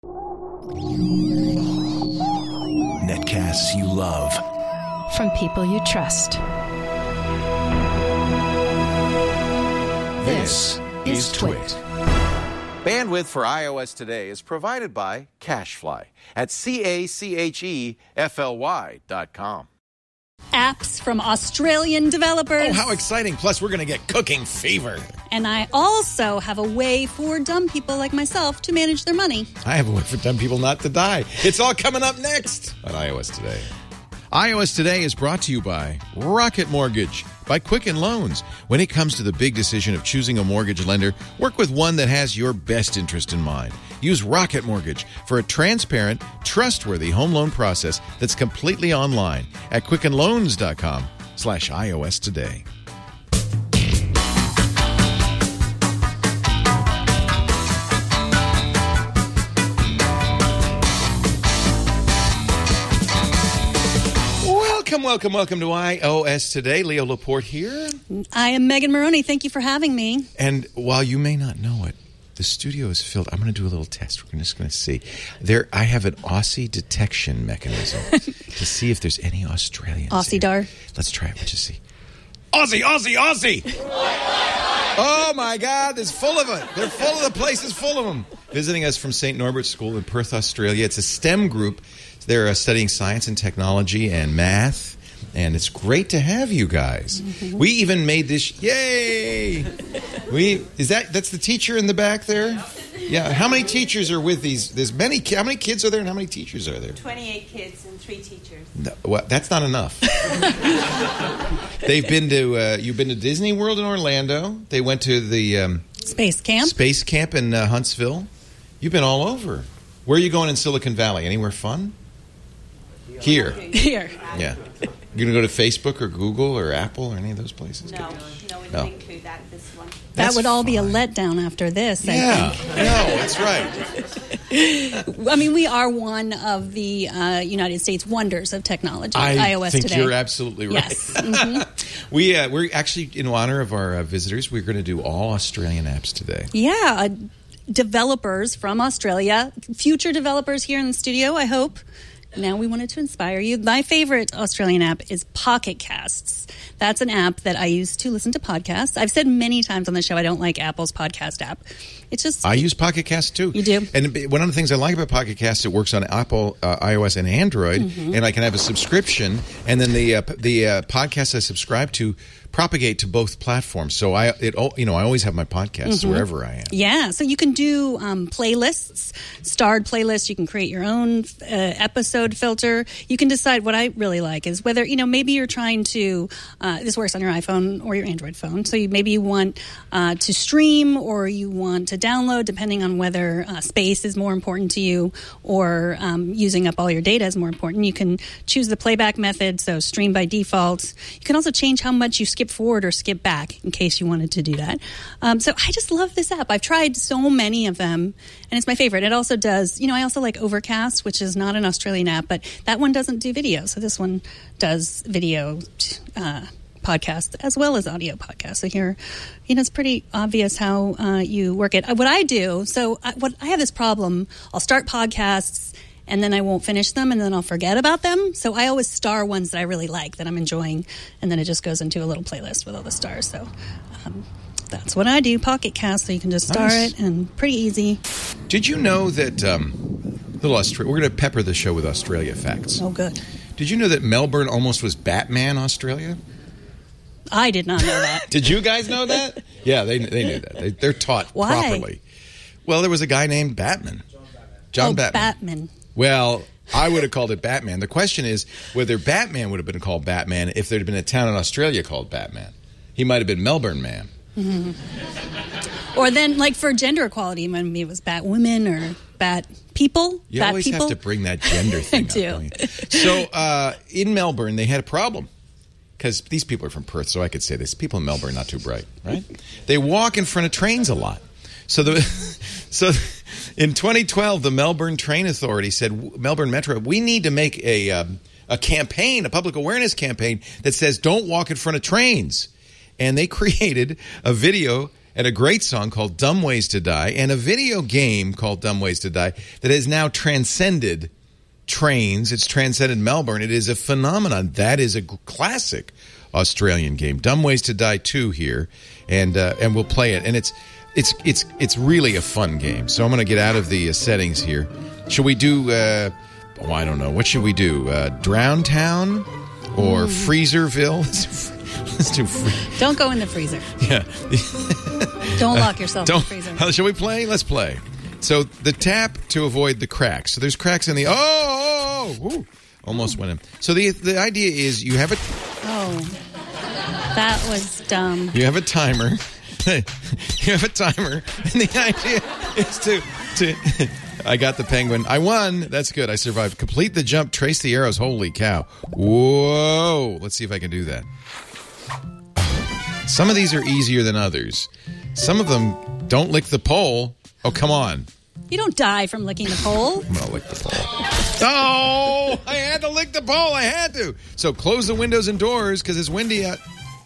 Netcasts you love. From people you trust. This is Twit. Bandwidth for iOS today is provided by CacheFly at CACHEFLY.com. Apps from Australian developers. Oh, how exciting. Plus, we're going to get cooking fever. And I also have a way for dumb people like myself to manage their money. I have a way for dumb people not to die. It's all coming up next on iOS Today. iOS Today is brought to you by Rocket Mortgage, by Quicken Loans. When it comes to the big decision of choosing a mortgage lender, work with one that has your best interest in mind. Use Rocket Mortgage for a transparent, trustworthy home loan process that's completely online at quickenloans.com/iOS Today. Welcome to iOS Today. Leo Laporte here. I am Megan Maroney. Thank you for having me. And while you may not know it, the studio is filled. I'm going to do a little test. We're just going to see. I have an Aussie detection mechanism to see if there's any Australians. Aussie here. dar. Let's try it. Let's just see. Aussie! Oh, my God. There's full of it. They're full of the place is full of them. Visiting us from St. Norbert's School in Perth, Australia. It's a STEM group. They're studying science and technology and math, and it's great to have you guys. Mm-hmm. We even made this. Yay! That's the teacher in the back there? Yeah. How many teachers are with these? There's many. How many kids are there, and how many teachers are there? 28 kids and 3 teachers. No, well, that's not enough. They've been to. You've been to Disney World in Orlando. They went to the Space camp in Huntsville. You've been all over. Where are you going in Silicon Valley? Anywhere fun? Here. Yeah. You're going to go to Facebook or Google or Apple or any of those places? No, we didn't include that this one. That would all be a letdown after this, I think. No, that's right. I mean, we are one of the United States wonders of technology, iOS I think Today. you're absolutely right. Yes. Mm-hmm. We're actually, in honor of our visitors, we're going to do all Australian apps today. Yeah. Developers from Australia, future developers here in the studio, I hope. Now we wanted to inspire you. My favorite Australian app is Pocket Casts. That's an app that I use to listen to podcasts. I've said many times on the show I don't like Apple's podcast app. It's just... I use Pocket Cast too. You do? And one of the things I like about Pocket Cast, it works on Apple, iOS, and Android, and I can have a subscription, and then the podcasts I subscribe to propagate to both platforms. So I always have my podcasts wherever I am. Yeah, so you can do playlists, starred playlists. You can create your own episode filter. You can decide. What I really like is whether, maybe you're trying to, this works on your iPhone or your Android phone. So maybe you want to stream or you want to download, depending on whether space is more important to you or using up all your data is more important. You can choose the playback method, so stream by default. You can also change how much you skip forward or skip back in case you wanted to do that. So I just love this app. I've tried so many of them, and it's my favorite. It also does, I also like Overcast, which is not an Australian app, but that one doesn't do video. So this one does video podcast as well as audio podcast. So here, it's pretty obvious how you work it. What I do, I have this problem. I'll start podcasts and then I won't finish them, and then I'll forget about them. So I always star ones that I really like, that I'm enjoying, and then it just goes into a little playlist with all the stars. So that's what I do, Pocket Cast, so you can just star it, and pretty easy. Did you know that, we're going to pepper the show with Australia facts. Oh, good. Did you know that Melbourne almost was Batman, Australia? I did not know that. Did you guys know that? Yeah, they knew that. They're taught properly. Well, there was a guy named Batman. John Batman. Well, I would have called it Batman. The question is whether Batman would have been called Batman if there had been a town in Australia called Batman. He might have been Melbourne Man. Mm-hmm. Or then, for gender equality, maybe it was Batwomen or Bat People. You always have to bring that gender thing up. Don't you? So, in Melbourne, they had a problem. Because these people are from Perth, so I could say this. People in Melbourne are not too bright, right? They walk in front of trains a lot. So in 2012, the Melbourne Train Authority said, Melbourne Metro, we need to make a campaign, a public awareness campaign that says don't walk in front of trains. And they created a video and a great song called Dumb Ways to Die, and a video game called Dumb Ways to Die that has now transcended trains. It's transcended Melbourne. It is a phenomenon. That is a classic Australian game. Dumb Ways to Die 2 here, and we'll play it. And it's really a fun game. So I'm going to get out of the settings here. Should we do, I don't know. What should we do? Drown Town or Freezerville? Let's do Don't go in the freezer. Yeah. Don't lock yourself in the freezer. Shall we play? Let's play. So the tap to avoid the cracks. So there's cracks in the... Ooh, almost went in. So the idea is you have a... Oh, that was dumb. You have a timer. You have a timer. And the idea is to I got the penguin. I won. That's good. I survived. Complete the jump. Trace the arrows. Holy cow. Whoa. Let's see if I can do that. Some of these are easier than others. Some of them don't lick the pole. Oh, come on. You don't die from licking the pole. I'm going to lick the pole. Oh, I had to lick the pole. I had to. So close the windows and doors because it's windy out.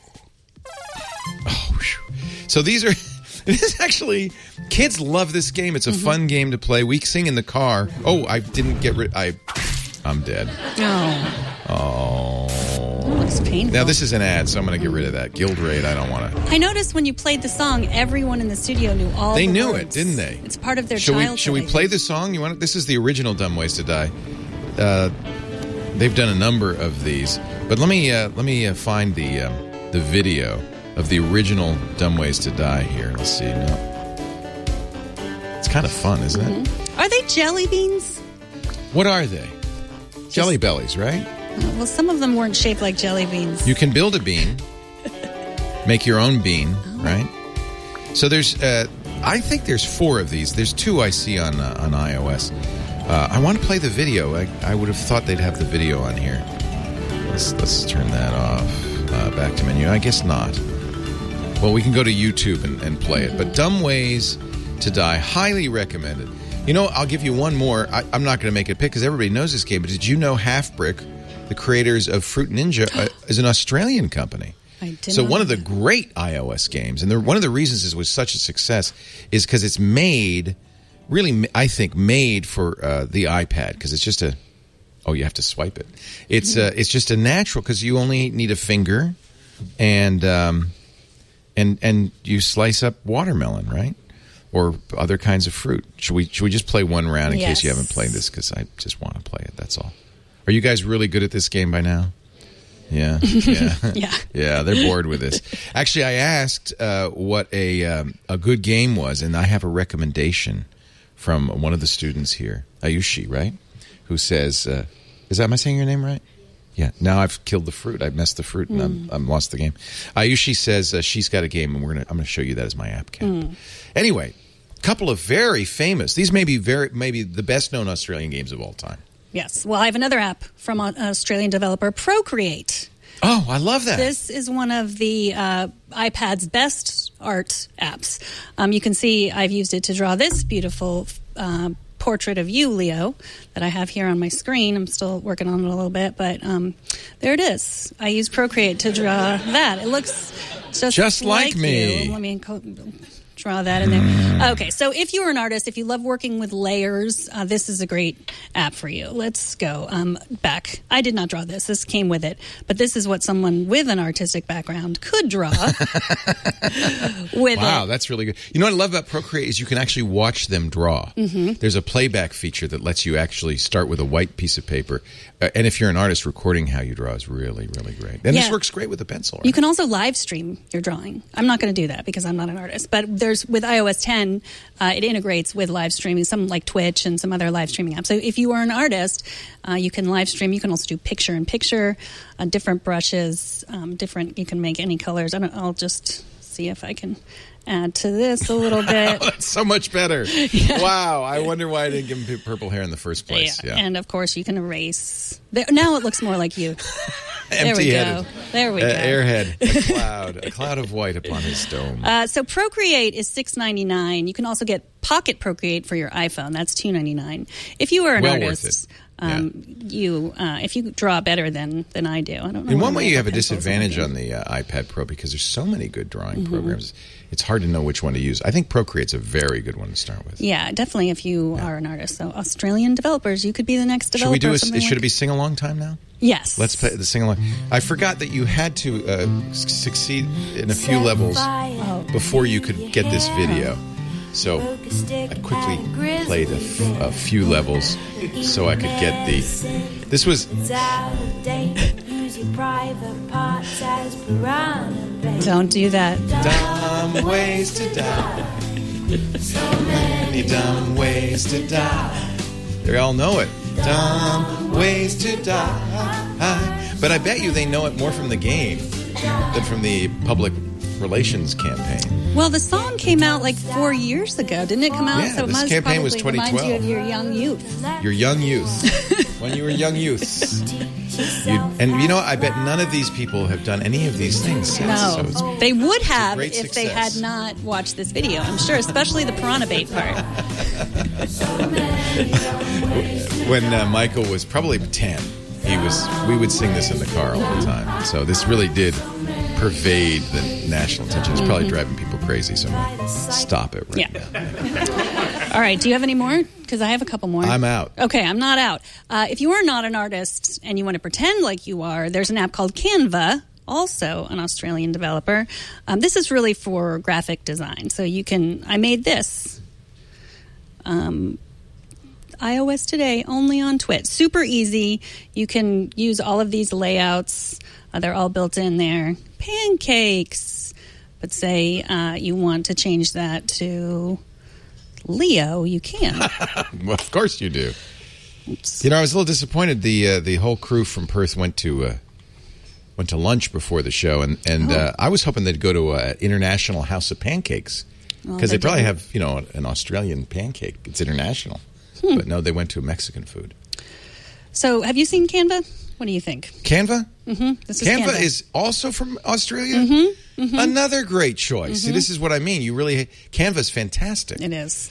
Oh, whew. So these are... It is actually... Kids love this game. It's a fun game to play. We sing in the car. Oh, I didn't get rid... I'm dead. Oh. That looks painful. Now, this is an ad, so I'm going to get rid of that. Gildrade, I don't want to... I noticed when you played the song, everyone in the studio knew all They the knew words. it, didn't they? It's part of their childhood. Should we play the song? You want? This is the original Dumb Ways to Die. They've done a number of these. But let me find the video of the original Dumb Ways to Die here. Let's see. No. It's kind of fun, isn't it? Are they jelly beans? What are they? Jelly bellies, right? Well, some of them weren't shaped like jelly beans. You can build a bean, make your own bean, right? So there's, I think there's 4 of these. There's 2 I see on iOS. I want to play the video. I would have thought they'd have the video on here. Let's turn that off. Back to menu. I guess not. Well, we can go to YouTube and play it. But Dumb Ways to Die, highly recommended. You know, I'll give you one more. I'm not going to make it pick because everybody knows this game. But did you know Half Brick, the creators of Fruit Ninja, is an Australian company? I didn't So know one of the that. great iOS games, and one of the reasons it was such a success, is because it's made, really, I think, made for the iPad because it's just a. Oh, you have to swipe it. It's just a natural because you only need a finger, and you slice up watermelon, right? Or other kinds of fruit. Should we just play one round in case you haven't played this? Because I just want to play it. That's all. Are you guys really good at this game by now? Yeah, yeah. They're bored with this. Actually, I asked what a good game was, and I have a recommendation from one of the students here, Ayushi, right? Who says, am I saying your name right? Yeah. Now I've killed the fruit. I've messed the fruit, and I'm lost the game. Ayushi says she's got a game, and I'm going to show you that as my app cap. Anyway, couple of very famous. These may be the best known Australian games of all time. Yes. Well, I have another app from an Australian developer, Procreate. Oh, I love that. This is one of the iPad's best art apps. You can see I've used it to draw this beautiful portrait of you, Leo, that I have here on my screen. I'm still working on it a little bit, but there it is. I use Procreate to draw that. It looks just like me. You. Let me draw that in there. Okay, so if you're an artist, if you love working with layers, this is a great app for you. Let's go back. I did not draw this. This came with it. But this is what someone with an artistic background could draw with it. Wow, that's really good. You know what I love about Procreate is you can actually watch them draw. There's a playback feature that lets you actually start with a white piece of paper. And if you're an artist, recording how you draw is really, really great. And this works great with a pencil. Right? You can also live stream your drawing. I'm not going to do that because I'm not an artist. But with iOS 10, it integrates with live streaming, some like Twitch and some other live streaming apps. So if you are an artist, you can live stream. You can also do picture-in-picture, different brushes, you can make any colors. I'll just see if I can add to this a little bit. That's so much better. Yeah. Wow. I wonder why I didn't give him purple hair in the first place. Yeah. And, of course, you can erase. Now it looks more like you. There we go. There we go. Airhead, a cloud of white upon his dome. So Procreate is $6.99. You can also get Pocket Procreate for your iPhone. That's $2.99. If you are an Well worth artist, it. if you draw better than I do, I don't know. In why one my way, you have a pencils disadvantage aren't on the iPad Pro because there's so many good drawing programs. It's hard to know which one to use. I think Procreate's a very good one to start with. Yeah, definitely if you are an artist. So Australian developers, you could be the next Should developer. we do should it be sing-along time now? Yes. Let's play the sing-along. I forgot that you had to succeed in a few levels before you could get this video. So I quickly played a few levels so I could get the... This was... Don't do that. Dumb ways to die. So many dumb ways to die. They all know it. Dumb ways to die. But I bet you they know it more from the game than from the public relations campaign. Well, the song came out like 4 years ago, didn't it come out? Yeah, so it this must campaign was probably remind 2012. you of your young youth. Your young youth. When you were young youths. And you know, I bet none of these people have done any of these things since. No, So it's they would have great if they had success. not watched this video, I'm sure, especially the piranha bait part. when Michael was probably 10, we would sing this in the car all the time. So this really did pervade the national attention. It's probably driving people crazy, so I'm going to stop it right now. All right, do you have any more? Because I have a couple more. I'm out. Okay, I'm not out. If you are not an artist and you want to pretend like you are, there's an app called Canva, also an Australian developer. This is really for graphic design. So I made this. iOS Today, only on Twit. Super easy. You can use all of these layouts. They're all built in there. Pancakes. But say you want to change that to Leo, you can. Well, of course you do. You know, I was a little disappointed. The whole crew from Perth went to lunch before the show, and I was hoping they'd go to International House of Pancakes because they probably have an Australian pancake. It's international, but no, they went to Mexican food. So, have you seen Canva? What do you think? Canva? Mm-hmm. This is Canva is also from Australia? Mm-hmm. Mm-hmm. Another great choice. See, this is what I mean. Canva's fantastic. It is.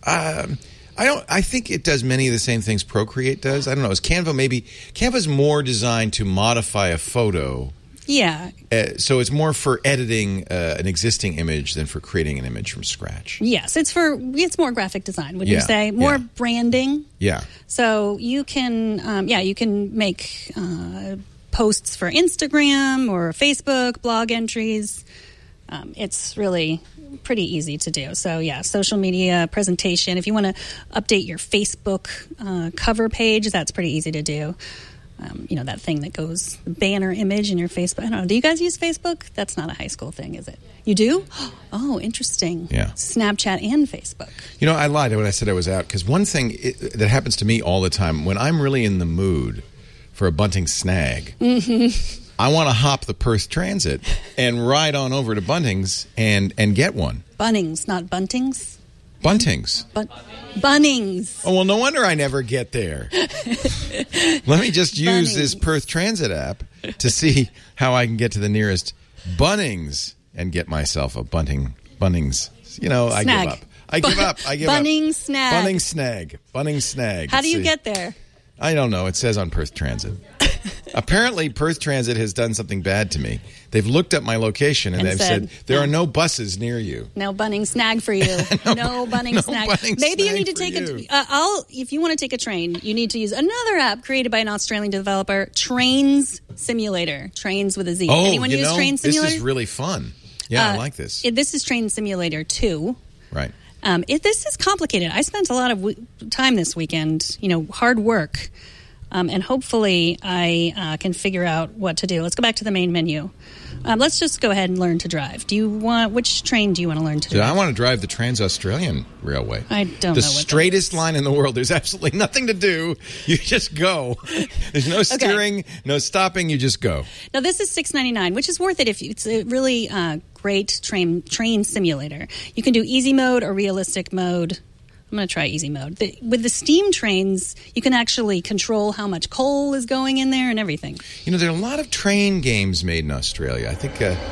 I think it does many of the same things Procreate does. I don't know. Canva's more designed to modify a photo. Yeah. So it's more for editing an existing image than for creating an image from scratch. Yes, it's more graphic design, would you say? More branding. Yeah. So you can you can make posts for Instagram or Facebook, blog entries. It's really pretty easy to do. So yeah, social media presentation. If you want to update your Facebook cover page, that's pretty easy to do. That thing that goes, the banner image in your Facebook. I don't know. Do you guys use Facebook? That's not a high school thing, is it? You do? Oh, interesting. Yeah. Snapchat and Facebook. I lied when I said I was out because one thing that happens to me all the time, when I'm really in the mood for a bunting snag, I want to hop the Perth Transit and ride on over to Buntings and get one. Bunnings, not buntings? Buntings. Bunnings. Oh, well, no wonder I never get there. Let me just use this Perth Transit app to see how I can get to the nearest Bunnings and get myself a Bunnings. I give up. I give up. Bunnings snag. Bunnings snag. How do you get there? I don't know. It says on Perth Transit. Apparently, Perth Transit has done something bad to me. They've looked up my location and they've said there are no buses near you. No Bunning snag for you. no Bunning snag. Maybe you need to take if you want to take a train, you need to use another app created by an Australian developer, Trains Simulator. Trains with a Z. Oh, Anyone use Train Simulator? This is really fun. Yeah, I like this. This is Train Simulator 2. Right. This is complicated. I spent a lot of time this weekend, hard work. And hopefully I can figure out what to do. Let's go back to the main menu. Let's just go ahead and learn to drive. Which train do you want to learn to drive? I want to drive the Trans-Australian Railway. I don't know. The straightest line in the world. There's absolutely nothing to do. You just go. There's no steering, no stopping. You just go. Now, this is $6.99, which is worth it if it's a really great train simulator. You can do easy mode or realistic mode. I'm going to try easy mode. With the steam trains, you can actually control how much coal is going in there and everything. There are a lot of train games made in Australia. I think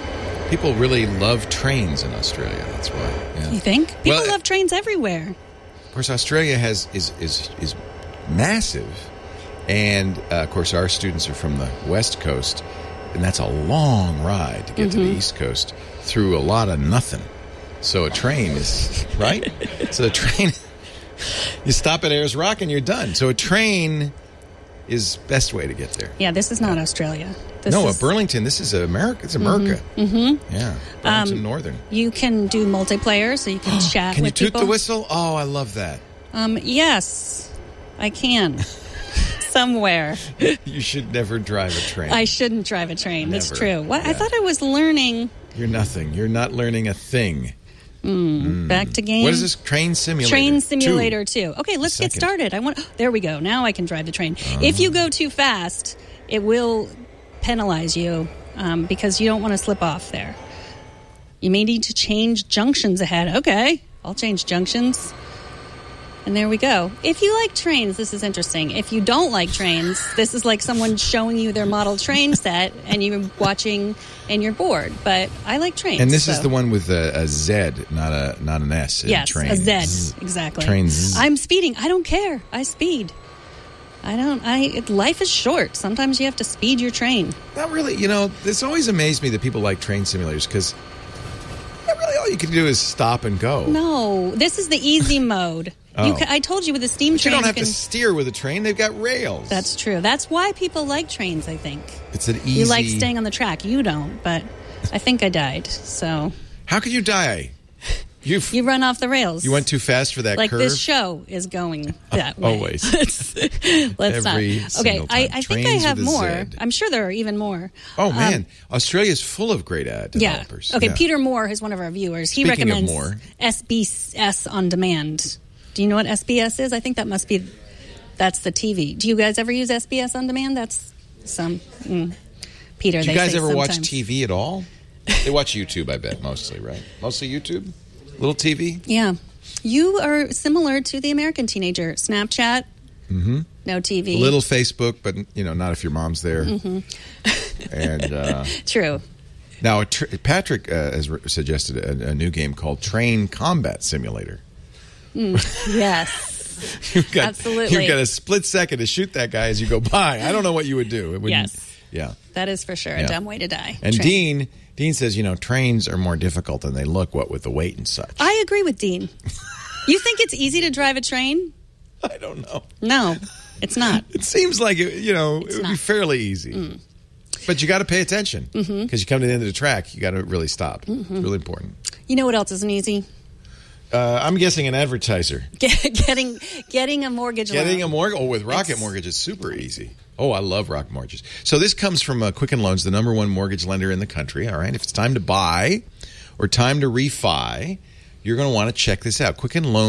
People really love trains in Australia. That's why. Yeah. You think? People Well, love trains everywhere. Of course, Australia is massive, and of course, our students are from the West Coast, and that's a long ride to get to the East Coast through a lot of nothing. So a train is right. So a train, you stop at Ayers Rock and you're done. So a train is best way to get there. Yeah, this is not Australia. This No, is, Burlington. This is America. It's America. Mm-hmm. Yeah, Burlington Northern. you can do multiplayer, so you can chat Can you with toot people. the whistle? Oh, I love that. Yes, I can. Somewhere. You should never drive a train. I shouldn't drive a train. That's Never. true. What? I Yeah. thought I was learning. You're nothing. You're not learning a thing. Back to game. What is this? Train Simulator? Train Simulator 2. 2. Okay, let's get Second. started. There we go. Now I can drive the train. If you go too fast, it will penalize you because you don't want to slip off there. You may need to change junctions ahead. Okay, I'll change junctions. And there we go. If you like trains, this is interesting. If you don't like trains, this is like someone showing you their model train set and you're watching and you're bored. But I like trains. And this is so- the one with a Z, not an S. In Yes, train. a Z, exactly. Trains. I'm speeding. I don't care. I speed. Life is short. Sometimes you have to speed your train. Not really. You know, this always amazed me that people like train simulators because really all you can do is stop and go. No, this is the easy mode. Oh. I told you with the steam But you train. don't have to steer with a train. They've got rails. That's true. That's why people like trains, I think. It's an easy... You like staying on the track. You don't, but I think I died. So How could you die? you run off the rails. You went too fast for that like curve? this show is going that way. Always. Let's Every not. Okay, single time. I think I Trains have with a more. Z. I'm sure there are even more. Oh, man. Australia's full of great developers. Yeah. Okay, Yeah. Peter Moore is one of our viewers. He Speaking of recommends Moore. SBS On Demand. Do you know what SBS is? I think that's the TV. Do you guys ever use SBS On Demand? That's some... Peter, Do you they guys say ever watch sometimes. TV at all? They watch YouTube, I bet, mostly, right? Mostly YouTube? Little TV? Yeah. You are similar to the American teenager. Snapchat, no TV. A little Facebook, but, not if your mom's there. And True. now, Patrick has suggested a new game called Train Combat Simulator. Yes. Absolutely. You've got a split second to shoot that guy as you go by. I don't know what you would do. It wouldn't- Yes. Yeah. That is for sure a Yeah. dumb way to die. And Train. Dean says, trains are more difficult than they look, what with the weight and such. I agree with Dean. You think it's easy to drive a train? I don't know. No, it's not. It seems like, it would be not. fairly easy. But you got to pay attention because you come to the end of the track, you got to really stop. It's really important. You know what else isn't easy? I'm guessing an advertiser. Getting a mortgage loan. Getting a mortgage. Oh, with Rocket Mortgage, it's super easy. Oh, I love Rocket Mortgages. So this comes from Quicken Loans, the number one mortgage lender in the country. All right, if it's time to buy or time to refi, you're going to want to check this out.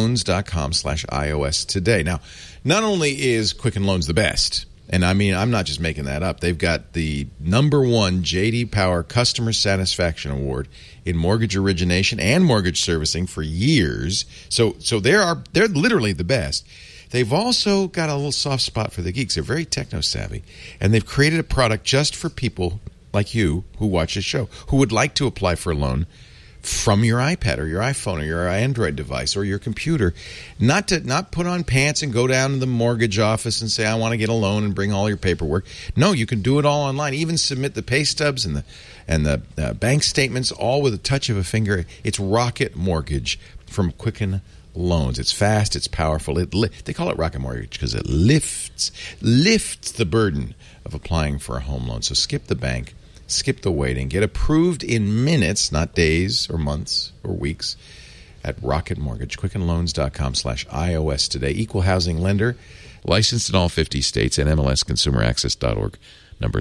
QuickenLoans.com/iOS today. Now, not only is Quicken Loans the best, and I mean, I'm not just making that up. They've got the number one J.D. Power Customer Satisfaction Award in mortgage origination and mortgage servicing for years. So they're literally the best. They've also got a little soft spot for the geeks. They're very techno-savvy, and they've created a product just for people like you who watch this show, who would like to apply for a loan from your iPad or your iPhone or your Android device or your computer. Not put on pants and go down to the mortgage office and say, I want to get a loan and bring all your paperwork. No, you can do it all online. Even submit the pay stubs and the bank statements all with a touch of a finger. It's Rocket Mortgage from Quicken Loans. It's fast, it's powerful. They call it Rocket Mortgage because it lifts the burden of applying for a home loan. So skip the bank, skip the waiting, get approved in minutes, not days or months or weeks at Rocket Mortgage. QuickenLoans.com/iOS today. Equal housing lender, licensed in all 50 states, and MLSConsumerAccess.org, number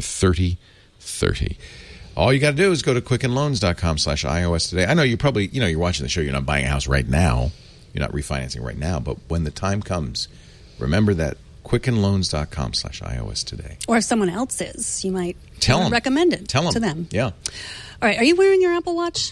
3030. All you got to do is go to QuickenLoans.com/iOS today. I know you probably, you're watching the show, you're not buying a house right now. You're not refinancing right now, but when the time comes, remember that QuickenLoans.com/iOS today. Or if someone else is, you might Tell them. recommend it Tell to them. Yeah. All right. Are you wearing your Apple Watch?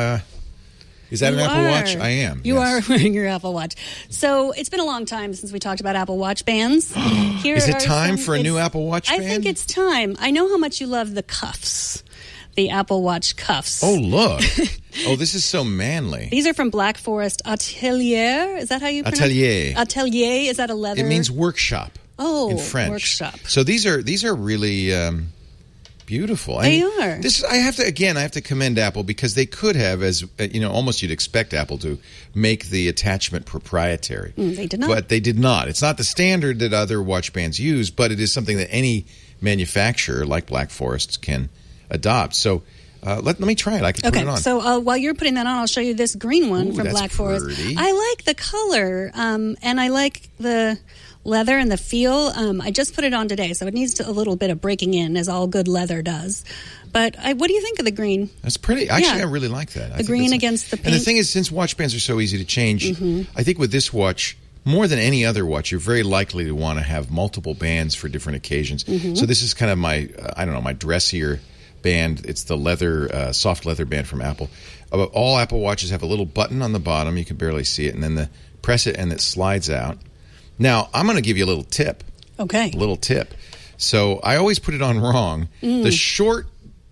Is that You an Apple are. Watch? I am. You yes. are wearing your Apple Watch. So it's been a long time since we talked about Apple Watch bands. Here Is it are time some- for a new Apple Watch I band? think it's time. I know how much you love the cuffs. the Apple Watch cuffs. Oh, look. Oh, this is so manly. These are from Black Forest Atelier. Is that how you pronounce it? Atelier. Atelier. Is that a leather? It means workshop. Oh, in French. workshop. So these are really beautiful. They are. I have to commend Apple because they could have, as almost you'd expect Apple to make the attachment proprietary. They did not. But they did not. It's not the standard that other watch bands use, but it is something that any manufacturer like Black Forest can adopt. So let me try it. I can put it on. So while you're putting that on, I'll show you this green one from that's Black Forest. pretty. I like the color, and I like the leather and the feel. I just put it on today, so it needs a little bit of breaking in, as all good leather does. But what do you think of the green? That's pretty. Actually, I really like that. The green against the pink. And the thing is, since watch bands are so easy to change, I think with this watch, more than any other watch, you're very likely to want to have multiple bands for different occasions. So this is kind of my, my dressier band. It's the leather, soft leather band from Apple. All Apple Watches have a little button on the bottom. You can barely see it. And then press it and it slides out. Now, I'm going to give you a little tip. Okay. A little tip. So I always put it on wrong. The short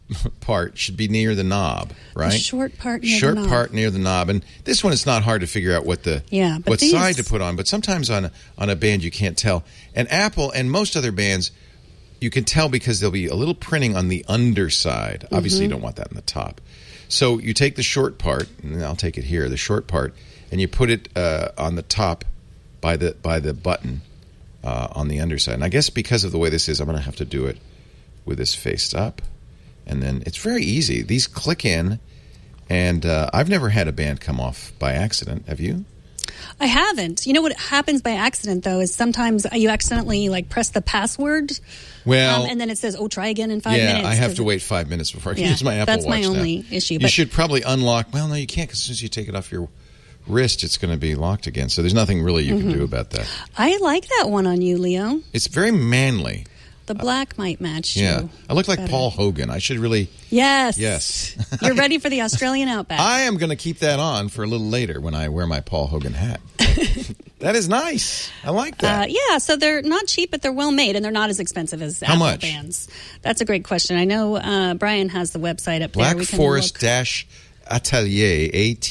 part should be near the knob, right? The short part near the knob. Short part near the knob. And this one, it's not hard to figure out what side to put on. But sometimes on a band, you can't tell. And Apple and most other bands, you can tell because there'll be a little printing on the underside. Obviously, you don't want that on the top. So you take the short part, and I'll take it here, the short part, and you put it on the top by the button on the underside. And I guess because of the way this is, I'm going to have to do it with this faced up. And then it's very easy. These click in, and I've never had a band come off by accident. Have you? I haven't. You know what happens by accident, though, is sometimes you accidentally press the password. Well, and then it says, try again in 5 minutes. Yeah, I have to wait 5 minutes before I can use my Apple Watch. That's my only issue. You should probably unlock. Well, no, you can't, because as soon as you take it off your wrist, it's going to be locked again. So there's nothing really you can do about that. I like that one on you, Leo. It's very manly. The black might match you. Yeah. I look like Paul Hogan. I should really... Yes. Yes. You're ready for the Australian Outback. I am going to keep that on for a little later when I wear my Paul Hogan hat. That is nice. I like that. Yeah, so they're not cheap, but they're well made, and they're not as expensive as Apple much? bands. That's a great question. I know Brian has the website up Black there. We can Forest look. Atelier,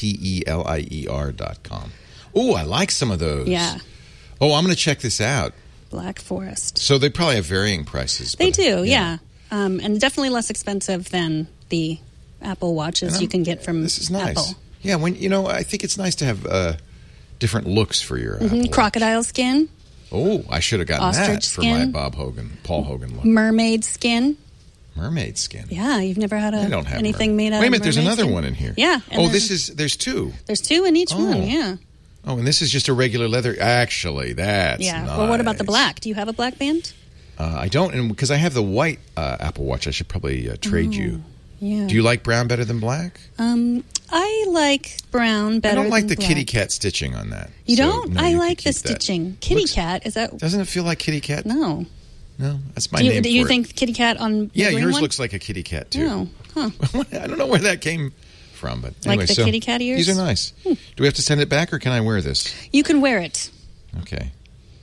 ATELIER.com. Oh, I like some of those. Yeah. Oh, I'm going to check this out. Black Forest. So they probably have varying prices. They do, yeah. And definitely less expensive than the Apple Watches you can get from This is nice. Apple. Yeah, I think it's nice to have different looks for your Apple Watch. Crocodile skin. Oh, I should have gotten Ostrich that for my skin. Paul Hogan look. Mermaid skin. Mermaid skin. Yeah, you've never had I don't have anything made out of Wait a minute, there's mermaid another skin? one in here. Yeah. There's two. There's two in each one, yeah. Oh, and this is just a regular leather. Actually, that's Yeah. nice. Well, what about the black? Do you have a black band? I don't, and because I have the white Apple Watch, I should probably trade you. Yeah. Do you like brown better than black? I like brown better. I don't like than the black. kitty cat stitching on that. You So, don't? no, I you like can the keep that. stitching. Kitty cat, is that? Doesn't it feel like kitty cat? No. No, that's my Do name. you for think kitty cat on the Yeah, green yours one? looks like a kitty cat too. Oh, huh. I don't know where that came from, but anyway, the kitty cat ears? These are nice. Do we have to send it back, or can I wear this? You can wear it. Okay.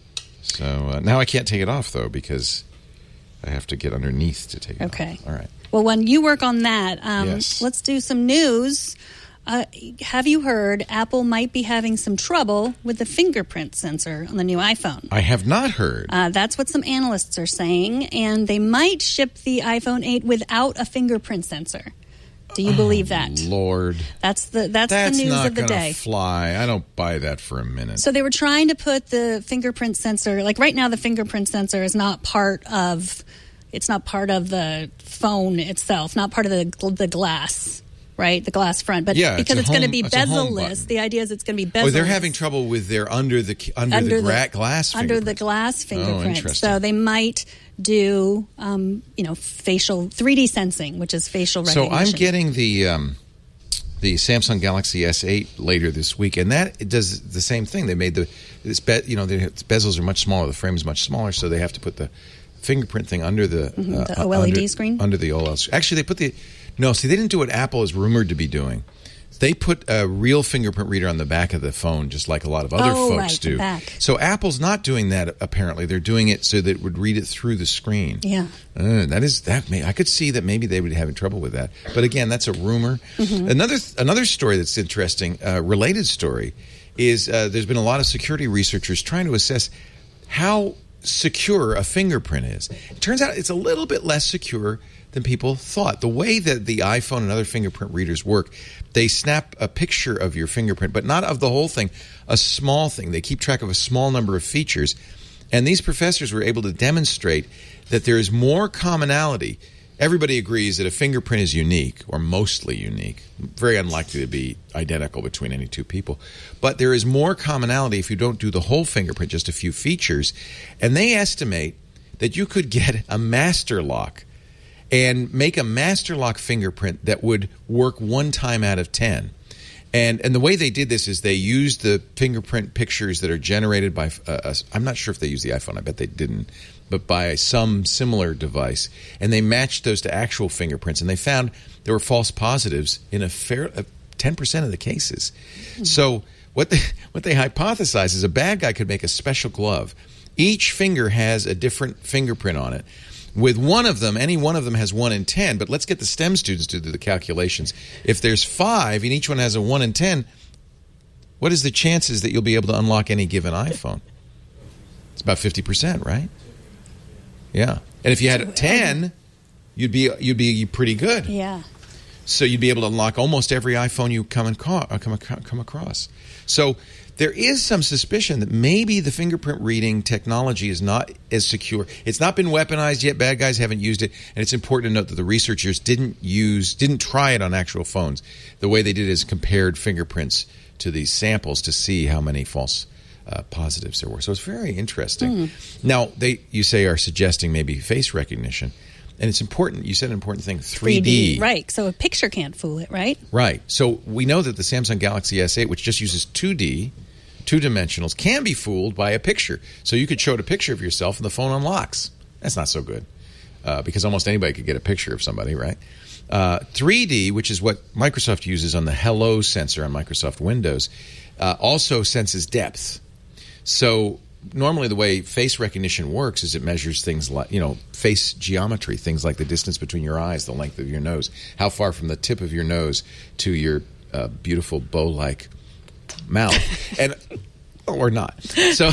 So now I can't take it off though because I have to get underneath to take it off. Okay. All right. Well, when you work on that, Yes. let's do some news. Have you heard Apple might be having some trouble with the fingerprint sensor on the new iPhone? I have not heard. That's what some analysts are saying, and they might ship the iPhone 8 without a fingerprint sensor. Do you believe that? Lord. That's the That's news not of the gonna day. fly. I don't buy that for a minute. So they were trying to put the fingerprint sensor, like right now the fingerprint sensor is not part of the phone itself, not part of the glass, right? The glass front. But Yeah, because it's going to be it's a home bezel-less, button. the idea is it's going to be bezel-less. Oh, they're having trouble with their under the glass under the fingerprint. glass fingerprint. interesting. So they might do facial 3D sensing, which is facial So recognition. I'm getting the Samsung Galaxy S8 later this week, and it does the same thing. They made the bezels are much smaller, the frame is much smaller, so they have to put the fingerprint thing under the OLED screen? Under the OLED screen. Actually, they didn't do what Apple is rumored to be doing. They put a real fingerprint reader on the back of the phone, just like a lot of other folks do. The back. So Apple's not doing that, apparently. They're doing it so that it would read it through the screen. Yeah. I could see that maybe they would be having trouble with that. But again, that's a rumor. Another story that's interesting, related story, is there's been a lot of security researchers trying to assess how secure a fingerprint is. It turns out it's a little bit less secure than people thought. The way that the iPhone and other fingerprint readers work, they snap a picture of your fingerprint, but not of the whole thing, a small thing. They keep track of a small number of features. And these professors were able to demonstrate that there is more commonality. Everybody agrees that a fingerprint is unique, or mostly unique, very unlikely to be identical between any two people. But there is more commonality if you don't do the whole fingerprint, just a few features. And they estimate that you could get a master lock and make a master lock fingerprint that would work 1 time out of 10. And the way they did this is they used the fingerprint pictures that are generated by, I'm not sure if they used the iPhone, I bet they didn't, but by some similar device. And they matched those to actual fingerprints. And they found there were false positives in 10% of the cases. So what they hypothesized is a bad guy could make a special glove. Each finger has a different fingerprint on it. With one of them, any one of them has 1 in 10, but let's get the STEM students to do the calculations. If there's 5 and each one has a 1 in 10, what is the chances that you'll be able to unlock any given iPhone? It's about 50%, right? Yeah. And if you had 10, you'd be pretty good. Yeah. So you'd be able to unlock almost every iPhone you come across. So there is some suspicion that maybe the fingerprint reading technology is not as secure. It's not been weaponized yet. Bad guys haven't used it. And it's important to note that the researchers didn't try it on actual phones. The way they did is compared fingerprints to these samples to see how many false positives there were. So it's very interesting. Now, you say are suggesting maybe face recognition. And it's important. You said an important thing, 3D. Right. So a picture can't fool it, right? Right. So we know that the Samsung Galaxy S8, which just uses 2D, 2-dimensionals, can be fooled by a picture. So you could show it a picture of yourself and the phone unlocks. That's not so good because almost anybody could get a picture of somebody, right? 3D, which is what Microsoft uses on the Hello sensor on Microsoft Windows, also senses depth. So normally the way face recognition works is it measures things like, face geometry, things like the distance between your eyes, the length of your nose, how far from the tip of your nose to your beautiful bow-like mouth, and or not. So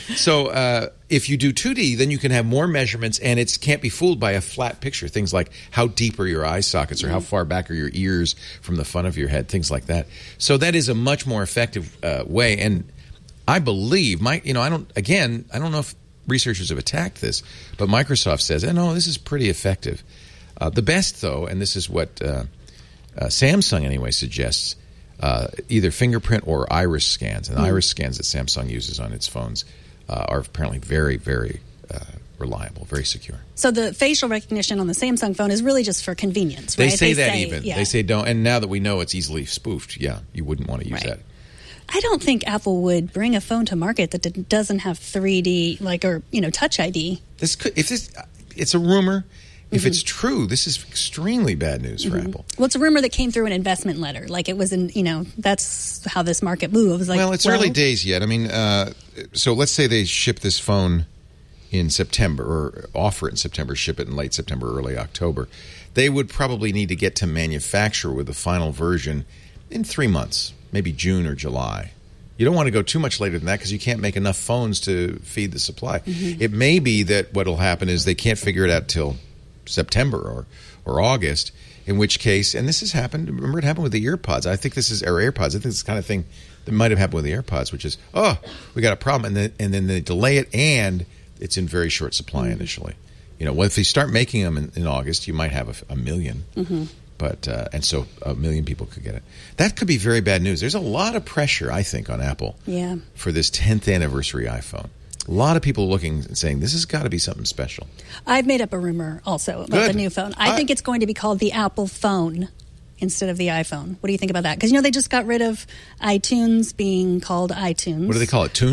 if you do 2D, then you can have more measurements, and it can't be fooled by a flat picture. Things like how deep are your eye sockets, or how far back are your ears from the front of your head, things like that. So that is a much more effective way, and I believe I don't know if researchers have attacked this, but Microsoft says, no, this is pretty effective. The best, though, and this is what Samsung anyway suggests, either fingerprint or iris scans. And iris scans that Samsung uses on its phones are apparently very, very reliable, very secure. So the facial recognition on the Samsung phone is really just for convenience, right? They say They say don't. And now that we know it's easily spoofed, you wouldn't want to use that. I don't think Apple would bring a phone to market that doesn't have 3D, Touch ID. It's a rumor. If it's true, this is extremely bad news for Apple. Well, it's a rumor that came through an investment letter. Like it was that's how this market moves. It's early days yet. I mean, so let's say they ship this phone in September, or offer it in September, ship it in late September, early October. They would probably need to get to manufacture with the final version in 3 months. Maybe June or July. You don't want to go too much later than that because you can't make enough phones to feed the supply. It may be that what will happen is they can't figure it out till September or August, in which case, and this has happened, remember it happened with the AirPods. I think this is the kind of thing that might have happened with the AirPods, which is, we got a problem, and then they delay it, and it's in very short supply initially. If they start making them in August, you might have a million. But and so 1 million people could get it. That could be very bad news. There's a lot of pressure, I think, on Apple for this 10th anniversary iPhone. A lot of people looking and saying, this has got to be something special. I've made up a rumor also about the new phone. I think it's going to be called the Apple phone instead of the iPhone. What do you think about that? Because, they just got rid of iTunes being called iTunes. What do they call it, Tunes?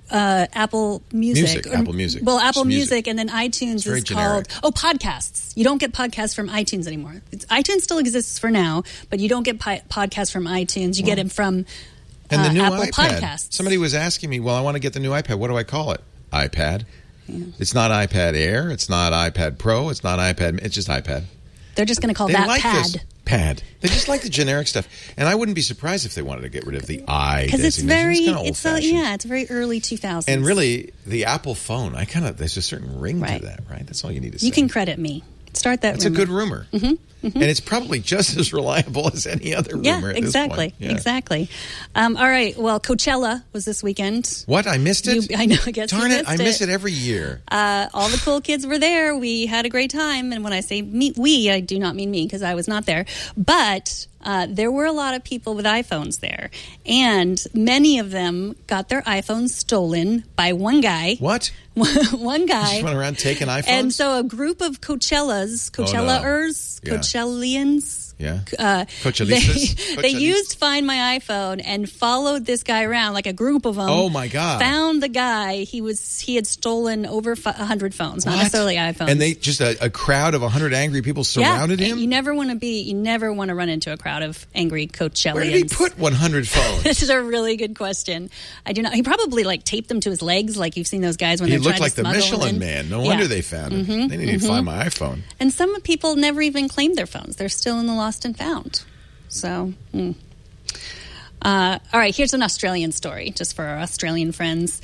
Apple Music. Apple Music. Well, Apple Just Music, and then iTunes very is generic. called podcasts. You don't get podcasts from iTunes anymore. iTunes still exists for now, but you don't get podcasts from iTunes. You get them from And the new Apple iPad. Podcasts. Somebody was asking me, well, I want to get the new iPad. What do I call it? iPad. Yeah. It's not iPad Air. It's not iPad Pro. It's not iPad. It's just iPad. They're just going to call They that like pad. this. Pad. They just like the generic stuff. And I wouldn't be surprised if they wanted to get rid of the I Because it's designation. very, It's kind of old-fashioned. it's very early 2000s. And really, the Apple phone, there's a certain ring Right. to that, right? That's all you need to say. You can credit me. Start that It's rumor. a good rumor. And it's probably just as reliable as any other rumor Yeah, at exactly. this point. Yeah. Exactly. All right. Well, Coachella was this weekend. What? I missed it? I know. I guess Darn you it. I missed miss it every year. All the cool kids were there. We had a great time. And when I say we, I do not mean me because I was not there. But there were a lot of people with iPhones there. And many of them got their iPhones stolen by one guy. What? One guy. Just went around taking iPhones? And so a group of Coachellers, Yeah. Coachellians. Yeah. They Coachellistas? used Find My iPhone and followed this guy around, like a group of them. Oh, my God. Found the guy. He had stolen over 100 phones, not What? necessarily iPhones. And they just a crowd of 100 angry people surrounded him? You never want to run into a crowd of angry Coachellians. Where did he put 100 phones? This is a really good question. I do not. He probably taped them to his legs, like you've seen those guys when He they're looked trying like to the smuggle Michelin in. Man. No Yeah. wonder they found him. They needed to find my iPhone. And some people never even claimed their phones. They're still in the lost and found. So, all right, here's an Australian story, just for our Australian friends.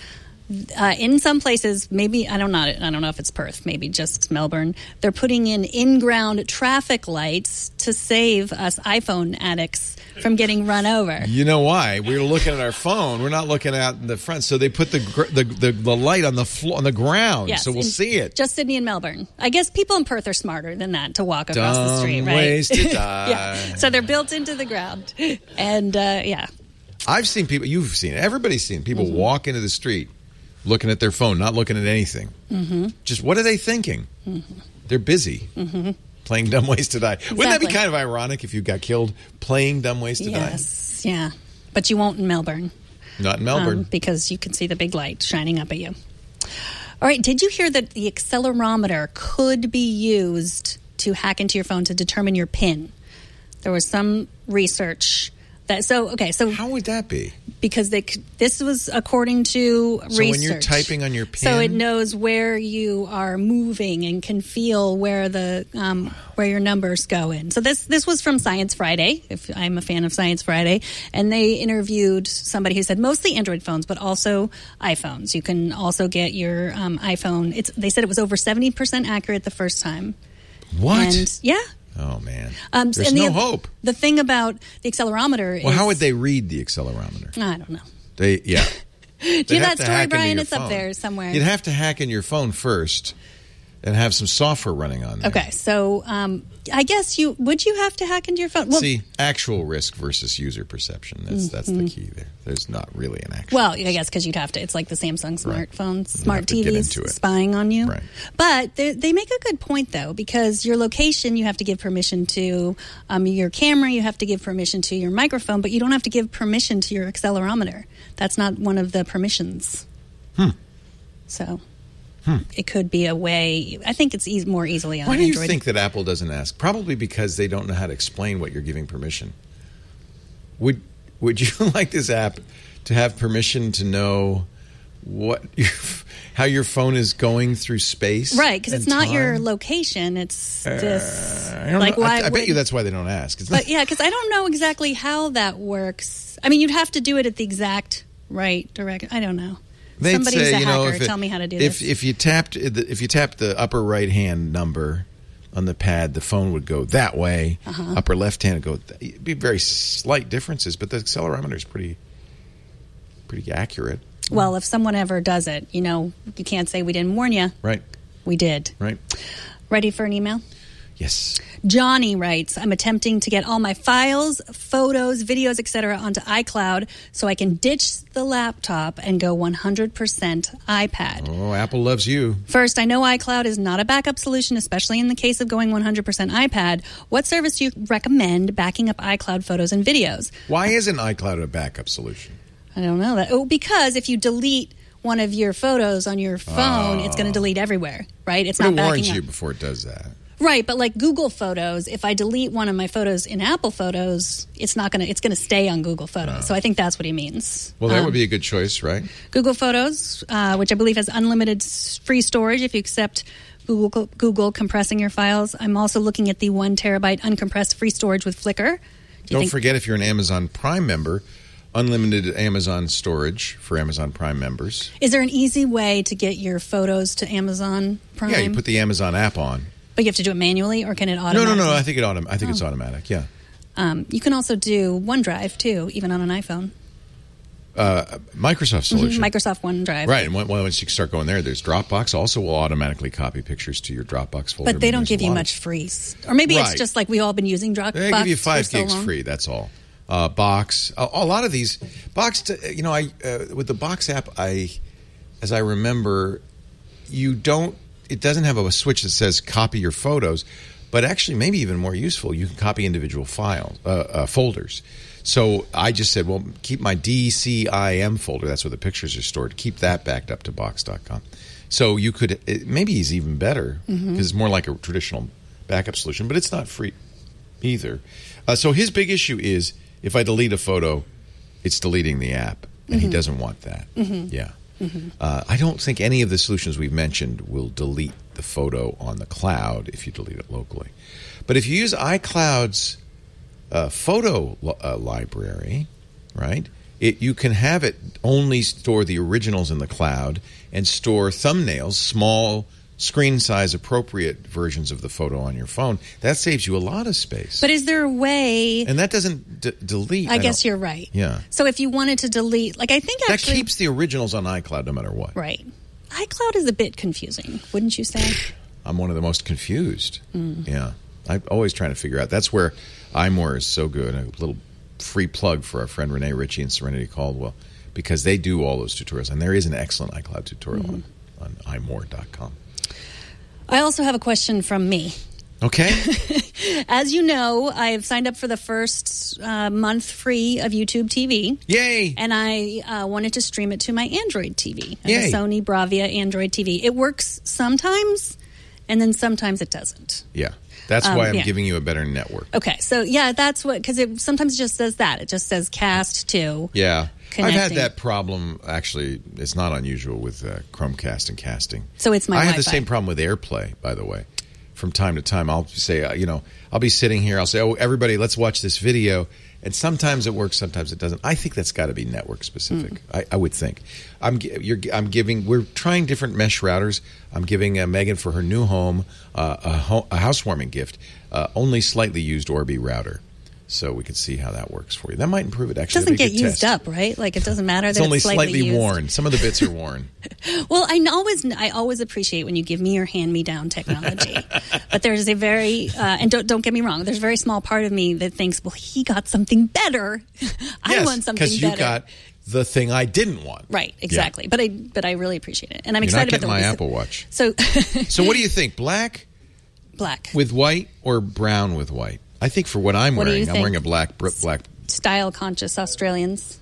In some places, maybe I don't know if it's Perth, maybe just Melbourne. They're putting in-ground traffic lights to save us iPhone addicts from getting run over. You know why? We're looking at our phone. We're not looking out in the front. So they put the light on the floor, on the ground, Yes, so we'll see it. Just Sydney and Melbourne. I guess people in Perth are smarter than that to walk across the street, right? Ways to die. Yeah. So they're built into the ground, and yeah. I've seen people. You've seen it. Everybody's seen people walk into the street, looking at their phone, not looking at anything. Just what are they thinking? They're busy. Playing Dumb Ways to Die. Wouldn't that be kind of ironic if you got killed playing Dumb Ways to Die? Yes, yeah. But you won't in Melbourne. Not in Melbourne. Because you can see the big light shining up at you. All right, did you hear that the accelerometer could be used to hack into your phone to determine your PIN? There was some research that... So how would that be? Because this was according to research. So when you're typing on your PIN... So it knows where you are moving and can feel where where your numbers go in. So this was from Science Friday, if I'm a fan of Science Friday, and they interviewed somebody who said mostly Android phones, but also iPhones. You can also get your iPhone. They said it was over 70% accurate the first time. What? And yeah. Oh, man. and There's no hope. The thing about the accelerometer is... Well, how would they read the accelerometer? I don't know. Do you have that story, Brian? It's up there somewhere. You'd have to hack in your phone first and have some software running on there. Okay, so I guess would you have to hack into your phone? Well, see, actual risk versus user perception. That's the key there. There's not really an actual Well, I guess because you'd have to. It's like the Samsung smartphones, smart have to get TVs into it. spying on you. Right. But they make a good point, though, because your location, you have to give permission to your camera, you have to give permission to your microphone, but you don't have to give permission to your accelerometer. That's not one of the permissions. So... It could be a way. I think it's more easily on Why Android. do you think that Apple doesn't ask? Probably because they don't know how to explain what you're giving permission. Would you like this app to have permission to know how your phone is going through space? Right, because it's not time? your location. It's this. I don't know. I bet you that's why they don't ask. But yeah, because I don't know exactly how that works. I mean, you'd have to do it at the exact right direction. I don't know. They'd Somebody's say, a hacker. Tell me how to do this. If you tapped the upper right hand number on the pad, the phone would go that way. Upper left hand would go. It'd be very slight differences, but the accelerometer is pretty accurate. Well, if someone ever does it, you can't say we didn't warn you. Right. We did. Right. Ready for an email? Yes. Johnny writes, I'm attempting to get all my files, photos, videos, etc. onto iCloud so I can ditch the laptop and go 100% iPad. Oh, Apple loves you. First, I know iCloud is not a backup solution, especially in the case of going 100% iPad. What service do you recommend backing up iCloud photos and videos? Why isn't iCloud a backup solution? I don't know that. Oh, because if you delete one of your photos on your phone, it's going to delete everywhere, right? It's But not it backing warns up. you before it does that. Right, but like Google Photos, if I delete one of my photos in Apple Photos, it's going to stay on Google Photos. So I think that's what he means. Well, that would be a good choice, right? Google Photos, which I believe has unlimited free storage if you accept Google compressing your files. I'm also looking at the 1 terabyte uncompressed free storage with Flickr. Don't forget, if you're an Amazon Prime member, unlimited Amazon storage for Amazon Prime members. Is there an easy way to get your photos to Amazon Prime? Yeah, you put the Amazon app on. But you have to do it manually, or can it automatically? No. I think it's automatic. Yeah. You can also do OneDrive too, even on an iPhone. Microsoft solution. Microsoft OneDrive. Right, and once you start going there's Dropbox. Also, will automatically copy pictures to your Dropbox folder. But they don't give you much free. Or maybe it's Right. just like we all been using Dropbox. They give you 5 for so gigs long. free. That's all. Box. A lot of these Box. With the Box app, as I remember, you don't. It doesn't have a switch that says copy your photos, but actually, maybe even more useful, you can copy individual files, folders. So I just said, well, keep my DCIM folder. That's where the pictures are stored. Keep that backed up to Box.com. So you could, maybe it's even better because it's more like a traditional backup solution, but it's not free either. So his big issue is if I delete a photo, it's deleting the app, and he doesn't want that. Yeah. I don't think any of the solutions we've mentioned will delete the photo on the cloud if you delete it locally. But if you use iCloud's photo library, right, you can have it only store the originals in the cloud and store thumbnails, small screen size appropriate versions of the photo on your phone. That saves you a lot of space. But is there a way? And that doesn't delete. I guess you're right. Yeah. So if you wanted to delete, like I think That actually keeps the originals on iCloud no matter what. right. iCloud is a bit confusing, wouldn't you say? I'm one of the most confused. Yeah. I'm always trying to figure out. That's where iMore is so good. A little free plug for our friend Renee Ritchie and Serenity Caldwell, because they do all those tutorials. And there is an excellent iCloud tutorial on imore.com. I also have a question from me. Okay. As you know, I've signed up for the first month free of YouTube TV. Yay. And I wanted to stream it to my Android TV. I Yay. have a Sony Bravia Android TV. It works sometimes, and then sometimes it doesn't. Yeah. That's why I'm yeah. giving you a better network. Okay, so yeah, that's what, because it sometimes just says that. It just says cast to. Yeah. Connecting. I've had that problem, actually. It's not unusual with Chromecast and casting. So it's my I have Wi-Fi. the same problem with AirPlay, by the way. From time to time, I'll say, I'll be sitting here. I'll say, oh, everybody, let's watch this video. And sometimes it works, sometimes it doesn't. I think that's got to be network specific. I would think. We're trying different mesh routers. I'm giving Megan for her new home a housewarming gift, only slightly used Orbi router. So we can see how that works for you. That might improve it. It Actually, doesn't That'd get be a good used test. up, right? Like it doesn't matter It's that only it's slightly used. worn. Some of the bits are worn. Well, I always appreciate when you give me your hand-me-down technology. But there's a very, and don't get me wrong, there's a very small part of me that thinks, well, he got something better. I want something better. because you got the thing I didn't want. Right, exactly. Yeah. But I really appreciate it, and I'm You're excited not getting about my the Apple Watch. So, So what do you think? Black black with white or brown with white? I think for what I'm What do you wearing, I'm think? wearing a black. style-conscious Australians.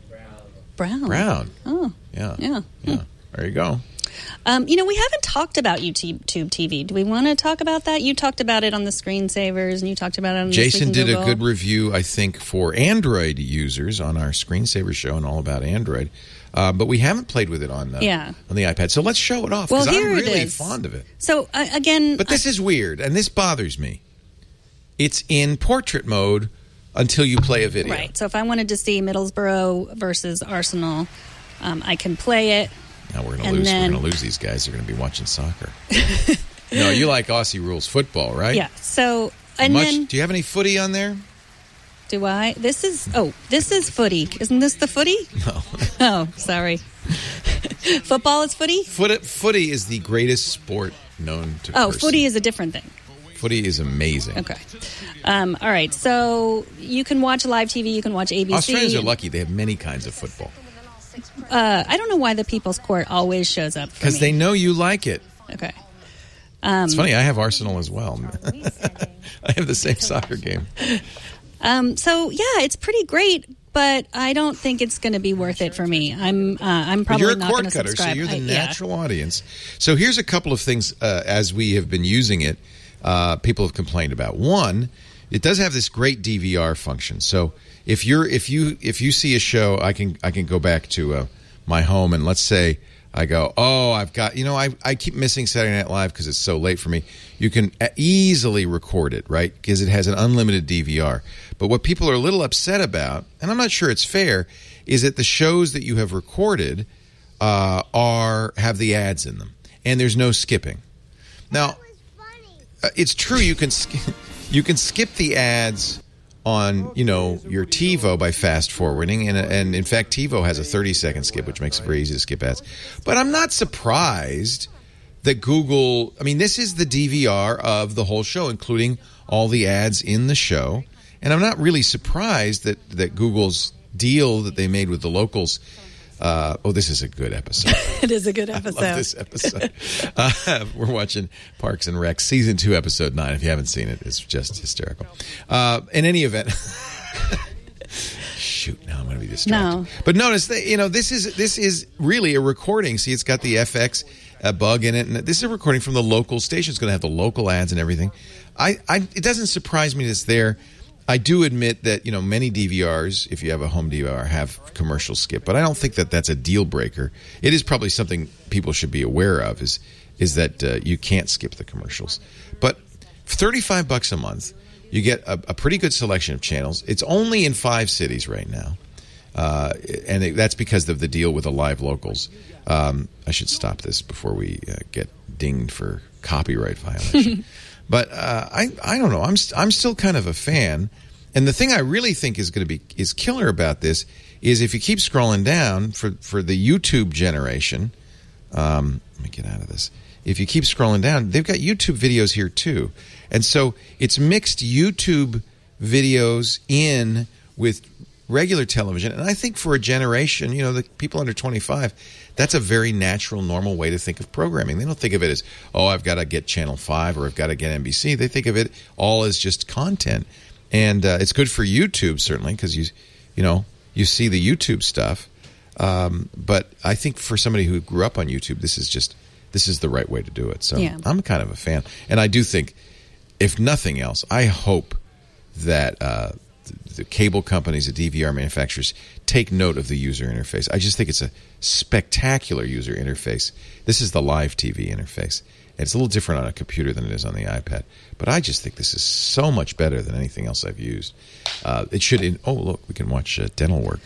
Brown. Oh, Yeah. yeah. There you go. We haven't talked about YouTube TV. Do we want to talk about that? You talked about it on the screensavers, and you talked about it on Jason This Week in did a Google. good review, I think, for Android users on our screensaver show and all about Android. But we haven't played with it on the iPad. So let's show it off, Well, because I'm here it really is. fond of it. So, again... But this is weird, and this bothers me. It's in portrait mode until you play a video. Right. So if I wanted to see Middlesbrough versus Arsenal, I can play it. Now we're going to And lose. then- We're going to lose these guys. They're going to be watching soccer. No, you like Aussie rules football, right? Yeah. So, and then... Do you have any footy on there? Do I? This is footy. Isn't this the footy? No. Oh, sorry. Football is footy? Footy is the greatest sport known to Oh, person. footy is a different thing. Footy is amazing. Okay. All right. So you can watch live TV. You can watch ABC. Australians are lucky. They have many kinds of football. I don't know why the People's Court always shows up for me. Because they know you like it. Okay. It's funny. I have Arsenal as well. I have the same soccer game. So yeah, it's pretty great. But I don't think it's going to be worth it for me. I'm But probably you're a not cord going to cutter, subscribe. so you're the natural audience. So here's a couple of things as we have been using it, people have complained about. One, it does have this great DVR function. So if you see a show, I can go back to my home and let's say I go, I've got, I keep missing Saturday Night Live because it's so late for me. You can easily record it, right? Because it has an unlimited DVR. But what people are a little upset about, and I'm not sure it's fair, is that the shows that you have recorded have the ads in them, and there's no skipping. Now, it's true you can skip the ads on your TiVo by fast forwarding, and in fact TiVo has a 30-second skip, which makes it very easy to skip ads. But I'm not surprised that Google, this is the DVR of the whole show, including all the ads in the show, and I'm not really surprised that Google's deal that they made with the locals. This is a good episode. It is a good episode. I love this episode. We're watching Parks and Rec, Season 2, Episode 9. If you haven't seen it, it's just hysterical. In any event, shoot, now I'm going to be distracted. No. But notice that this is really a recording. See, it's got the FX bug in it, and this is a recording from the local station. It's going to have the local ads and everything. It doesn't surprise me that it's there. I do admit that many DVRs, if you have a home DVR, have commercial skip, but I don't think that that's a deal breaker. It is probably something people should be aware of is that you can't skip the commercials. But for $35 a month, you get a pretty good selection of channels. It's only in 5 cities right now, and that's because of the deal with the live locals. I should stop this before we get dinged for copyright violation. But I don't know. I'm still kind of a fan. And the thing I really think is going to be killer about this is if you keep scrolling down for the YouTube generation. Let me get out of this. If you keep scrolling down, they've got YouTube videos here too, and so it's mixed YouTube videos in with regular television. And I think for a generation, the people under 25, that's a very natural, normal way to think of programming. They don't think of it as, I've got to get Channel 5 or I've got to get NBC. They think of it all as just content. And it's good for YouTube, certainly, because you see the YouTube stuff. But I think for somebody who grew up on YouTube, this is the right way to do it. So yeah. I'm kind of a fan. And I do think, if nothing else, I hope that the cable companies, the DVR manufacturers, take note of the user interface. I just think it's a spectacular user interface. This is the live TV interface. And it's a little different on a computer than it is on the iPad. But I just think this is so much better than anything else I've used. It should... look, we can watch dental work.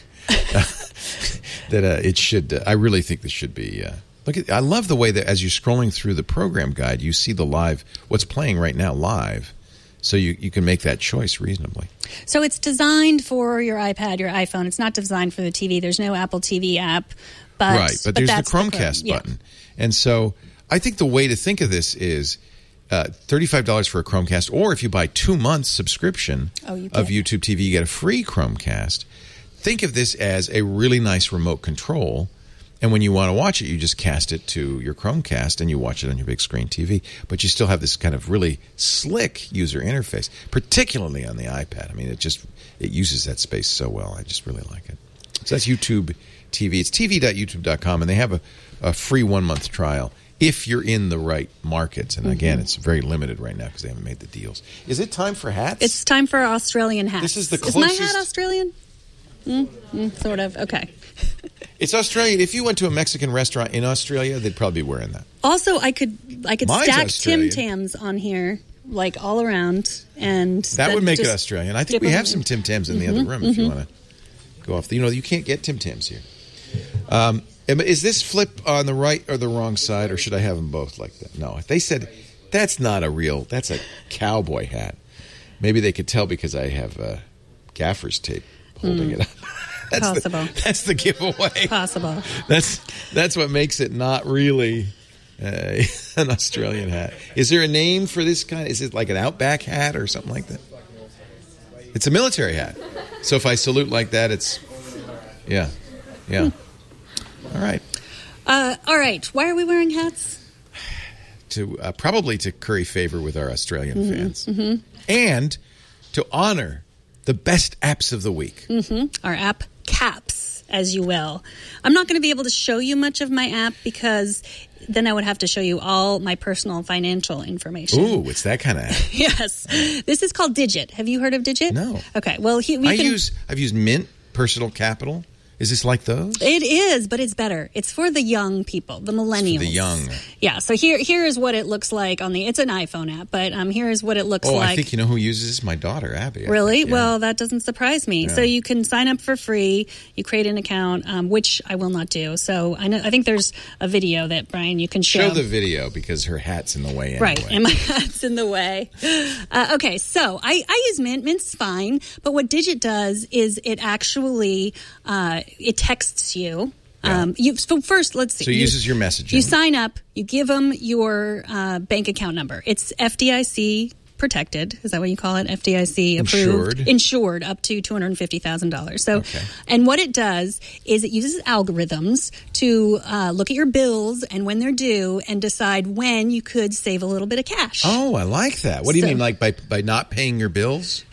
It should... I really think this should be... I love the way that as you're scrolling through the program guide, you see the live... What's playing right now live. So you can make that choice reasonably. So it's designed for your iPad, your iPhone. It's not designed for the TV. There's no Apple TV app. But there's the Chromecast button. And so I think the way to think of this is $35 for a Chromecast, or if you buy 2 months subscription of YouTube TV, you get a free Chromecast. Think of this as a really nice remote control. And when you want to watch it, you just cast it to your Chromecast and you watch it on your big screen TV. But you still have this kind of really slick user interface, particularly on the iPad. It uses that space so well. I just really like it. So that's YouTube TV. It's tv.youtube.com, and they have a free 1-month trial if you're in the right markets. And again, it's very limited right now because they haven't made the deals. Is it time for hats? It's time for Australian hats. This is the closest. Is my hat Australian? Sort of. Okay. It's Australian. If you went to a Mexican restaurant in Australia, they'd probably be wearing that. Also, I could Mine's stack Australian. Tim Tams on here, like all around, and that would make it Australian. I think we have some Tim Tams in the other room. If you want to go off, you can't get Tim Tams here. Is this flip on the right or the wrong side, or should I have them both like that? No, they said that's that's a cowboy hat. Maybe they could tell because I have gaffer's tape holding it up. Possible. That's the giveaway. Possible. That's what makes it not really an Australian hat. Is there a name for this kind? Is it like an Outback hat or something like that? It's a military hat. So if I salute like that, it's... Yeah. All right. All right. Why are we wearing hats? Probably to curry favor with our Australian fans. And to honor The best apps of the week. Our app caps, as you will. I'm not going to be able to show you much of my app because then I would have to show you all my personal financial information. Ooh, it's that kind of app. Yes. This is called Digit. Have you heard of Digit? No. Okay. Well, I've used Mint Personal Capital. Is this like those? It is, but it's better. It's for the young people, the millennials. It's for the young. Yeah. So here is what it looks like on the. It's an iPhone app, but here is what it looks like. Oh, I think you know who uses this? My daughter, Abby. Really? Yeah. Well, that doesn't surprise me. Yeah. So you can sign up for free. You create an account, which I will not do. So I think there's a video that Brian you can show. Show the video because her hat's in the way. Anyway. Right, and my hat's in the way. Okay, so I use Mint. Mint's fine, but what Digit does is it actually it texts you. Yeah. So first, let's see. So it uses your messaging. You sign up. You give them your bank account number. It's FDIC protected. Is that what you call it? FDIC approved. Insured up to $250,000. So, and what it does is it uses algorithms to look at your bills and when they're due and decide when you could save a little bit of cash. Oh, I like that. What do you mean, like by not paying your bills?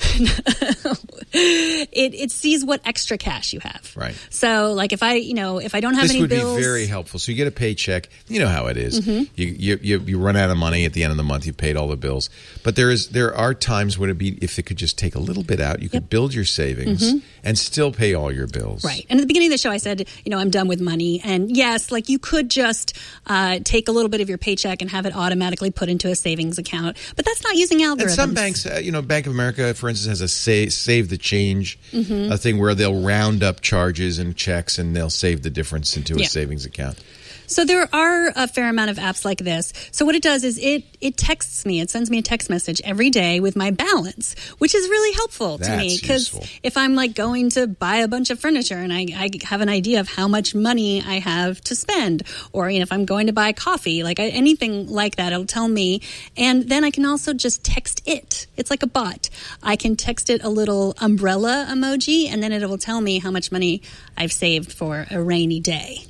It sees what extra cash you have. Right. So, like if I don't have any bills, this would be very helpful. So you get a paycheck. You know how it is. You run out of money at the end of the month. You've paid all the bills, but there are times when if it could just take a little bit out, you could build your savings and still pay all your bills. Right. And at the beginning of the show, I said, I'm done with money. And yes, like you could just take a little bit of your paycheck and have it automatically put into a savings account, but that's not using algorithms. And some banks, Bank of America, for instance, has a save the change a thing where they'll round up charges and checks and they'll save the difference into a savings account. So there are a fair amount of apps like this. So what it does is it texts me. It sends me a text message every day with my balance, which is really helpful to me. Because if I'm like going to buy a bunch of furniture and I have an idea of how much money I have to spend, or if I'm going to buy coffee, like anything like that, it'll tell me. And then I can also just text it. It's like a bot. I can text it a little umbrella emoji, and then it will tell me how much money I've saved for a rainy day.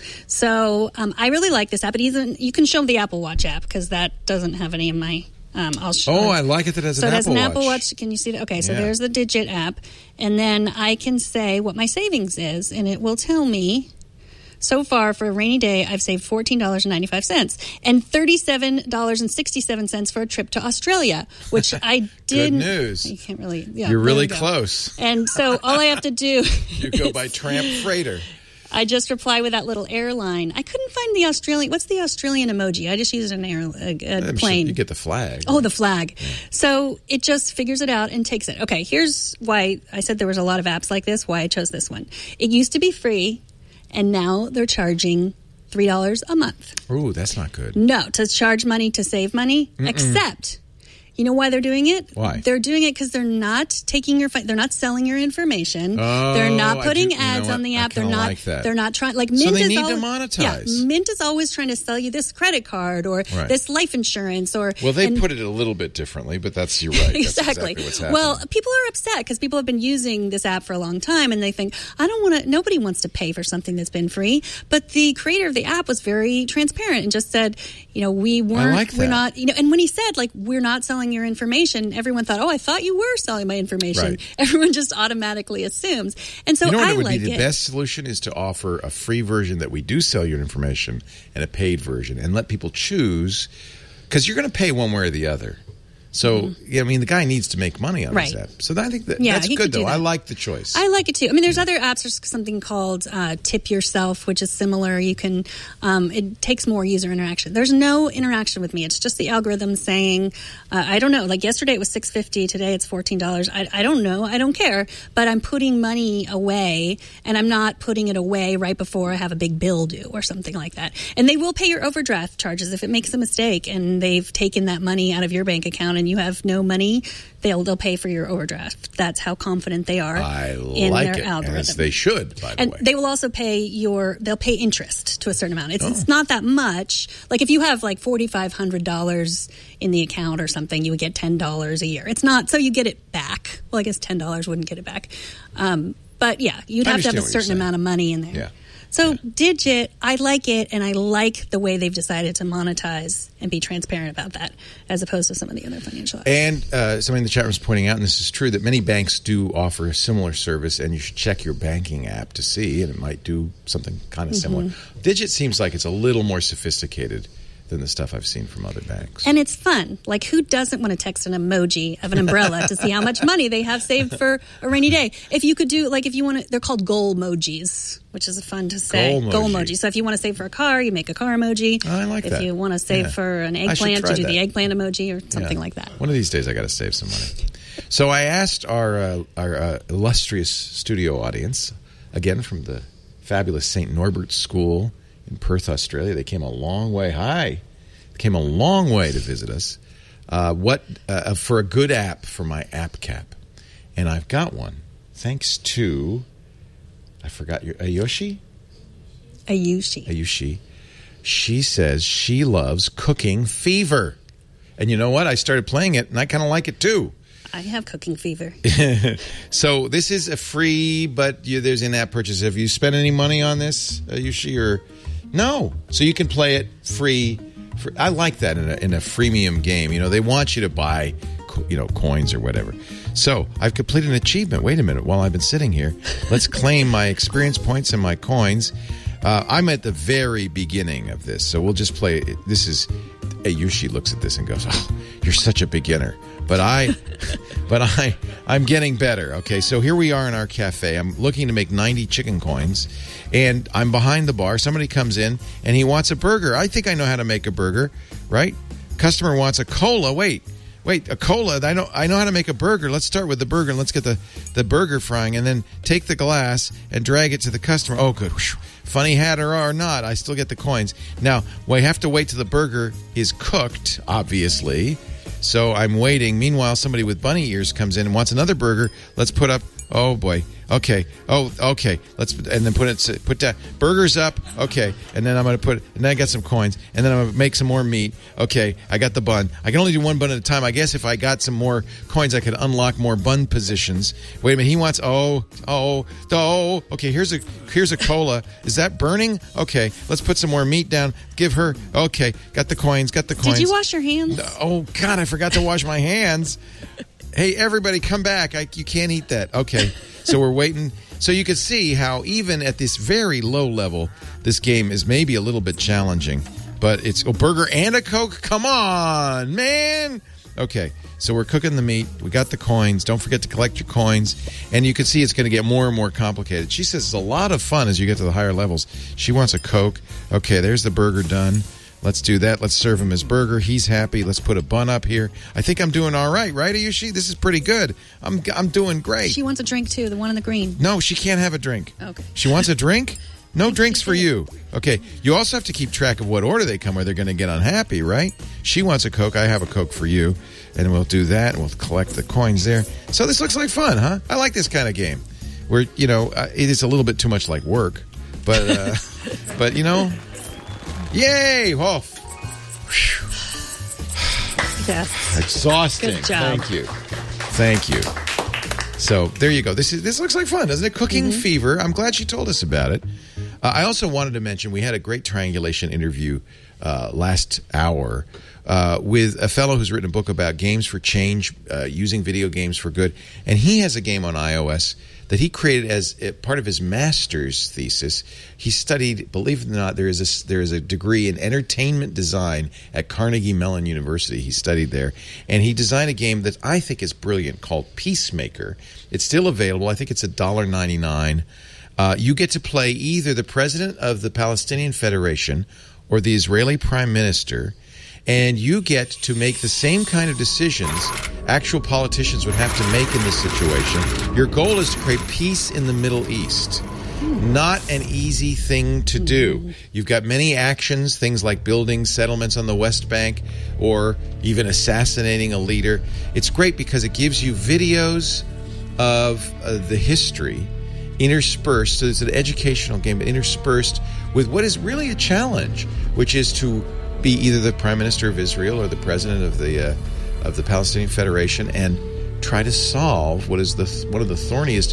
So I really like this app. You can show the Apple Watch app because that doesn't have any of my. I'll show. Oh, I like it that it has an Apple Watch. So it has an Apple Watch. Can you see that? Okay, so there's the Digit app, and then I can say what my savings is, and it will tell me. So far, for a rainy day, I've saved $14.95 and $37.67 for a trip to Australia, which I did. Good news. You can't really. Yeah, you're really close. And so all I have to do. You go by tramp freighter. I just reply with that little airline. I couldn't find the Australian. What's the Australian emoji? I just used a plane. You get the flag. Oh, the flag. Yeah. So it just figures it out and takes it. Okay, here's why I said there was a lot of apps like this, why I chose this one. It used to be free, and now they're charging $3 a month. Ooh, that's not good. No, to charge money to save money, except... You know why they're doing it? Why? They're doing it because they're not taking they're not selling your information. Oh, they're not putting ads on the app. They're not. Like that. They're not trying. Like Mint so they is need always, to monetize. Yeah, Mint is always trying to sell you this credit card or this life insurance or. Well, they put it a little bit differently, but you're right. Exactly. That's exactly what's happening. Well, people are upset because people have been using this app for a long time, and they think nobody wants to pay for something that's been free. But the creator of the app was very transparent and just said, we're not, and when he said we're not selling your information. Everyone thought, I thought you were selling my information. Right. Everyone just automatically assumes. And so what would be the best solution is to offer a free version that we do sell your information and a paid version and let people choose because you're going to pay one way or the other. So, the guy needs to make money on this app. So I think that's good, though. I like the choice. I like it, too. There's other apps. There's something called Tip Yourself, which is similar. You can, it takes more user interaction. There's no interaction with me. It's just the algorithm saying, I don't know, like yesterday it was $6.50, today it's $14. I don't know. I don't care. But I'm putting money away, and I'm not putting it away right before I have a big bill due or something like that. And they will pay your overdraft charges if it makes a mistake and they've taken that money out of your bank account and you have no money, they'll pay for your overdraft. That's how confident they are in their algorithm. As they should, by the way. And they will also pay they'll pay interest to a certain amount. It's not that much. Like if you have like $4,500 in the account or something, you would get $10 a year. It's not, so you get it back. Well, I guess $10 wouldn't get it back. But yeah, you'd have to have a certain amount of money in there. Yeah. So Digit, I like it, and I like the way they've decided to monetize and be transparent about that, as opposed to some of the other financial apps. And somebody in the chat room is pointing out, and this is true, that many banks do offer a similar service, and you should check your banking app to see, and it might do something kind of similar. Digit seems like it's a little more sophisticated than the stuff I've seen from other banks. And it's fun. Like, who doesn't want to text an emoji of an umbrella to see how much money they have saved for a rainy day? If you could do, like, if you want to, they're called goal emojis, which is fun to say. Goal emoji. So if you want to save for a car, you make a car emoji. I like that. If you want to save for an eggplant, you do the eggplant emoji or something like that. One of these days I got to save some money. So I asked our illustrious studio audience, again from the fabulous St. Norbert's School in Perth, Australia. They came a long way. Came a long way to visit us. What for a good app for my app cap, and I've got one thanks to I forgot your Ayushi. She says she loves Cooking Fever, and you know what? I started playing it, and I kind of like it too. I have Cooking Fever. So this is a free, but there's in-app purchase. Have you spent any money on this, Ayushi, or no? So you can play it free. I like that in a freemium game. They want you to buy, coins or whatever. So I've completed an achievement. Wait a minute. While I've been sitting here, let's claim my experience points and my coins. I'm at the very beginning of this, so we'll just play. This is Ayushi looks at this and goes, "Oh, you're such a beginner." But I'm getting better. Okay, so here we are in our cafe. I'm looking to make 90 chicken coins, and I'm behind the bar. Somebody comes in, and he wants a burger. I think I know how to make a burger, right? Customer wants a cola. Wait, a cola. I know how to make a burger. Let's start with the burger, and let's get the burger frying, and then take the glass and drag it to the customer. Oh, good. Funny hat or not, I still get the coins. Now, we have to wait till the burger is cooked, obviously. So I'm waiting. Meanwhile, somebody with bunny ears comes in and wants another burger. Let's put up. Oh boy. Okay. Oh, okay. And then put that burgers up. Okay. And then I'm going to and then I got some coins. And then I'm going to make some more meat. Okay. I got the bun. I can only do one bun at a time. I guess if I got some more coins, I could unlock more bun positions. Wait a minute. He wants, okay. Here's a cola. Is that burning? Okay. Let's put some more meat down. Give her. Okay. Got the coins. Did you wash your hands? Oh God, I forgot to wash my hands. Hey, everybody, come back. You can't eat that. Okay. So we're waiting. So you can see how even at this very low level, this game is maybe a little bit challenging. But it's a burger and a Coke? Come on, man. Okay. So we're cooking the meat. We got the coins. Don't forget to collect your coins. And you can see it's going to get more and more complicated. She says it's a lot of fun as you get to the higher levels. She wants a Coke. Okay, there's the burger done. Let's do that. Let's serve him his burger. He's happy. Let's put a bun up here. I think I'm doing all right, Ayushi? This is pretty good. I'm doing great. She wants a drink, too, the one in the green. No, she can't have a drink. Okay. She wants a drink? No drinks for you. Okay. You also have to keep track of what order they come or they're going to get unhappy, right? She wants a Coke. I have a Coke for you. And we'll do that. We'll collect the coins there. So this looks like fun, huh? I like this kind of game where, it is a little bit too much like work. But, yay! Oh, yes. Exhausting. Good job. Thank you. So there you go. This looks like fun, doesn't it? Cooking Fever. I'm glad she told us about it. I also wanted to mention we had a great triangulation interview last hour with a fellow who's written a book about games for change, using video games for good. And he has a game on iOS that he created as part of his master's thesis. He studied, believe it or not, there is a degree in entertainment design at Carnegie Mellon University. He studied there. And he designed a game that I think is brilliant called Peacemaker. It's still available. I think it's $1.99. You get to play either the president of the Palestinian Federation or the Israeli prime minister, and you get to make the same kind of decisions actual politicians would have to make in this situation. Your goal is to create peace in the Middle East. Not an easy thing to do. You've got many actions, things like building settlements on the West Bank or even assassinating a leader. It's great because it gives you videos of the history interspersed, so it's an educational game, but interspersed with what is really a challenge, which is to be either the Prime Minister of Israel or the President of the Palestinian Federation and try to solve what is one of the thorniest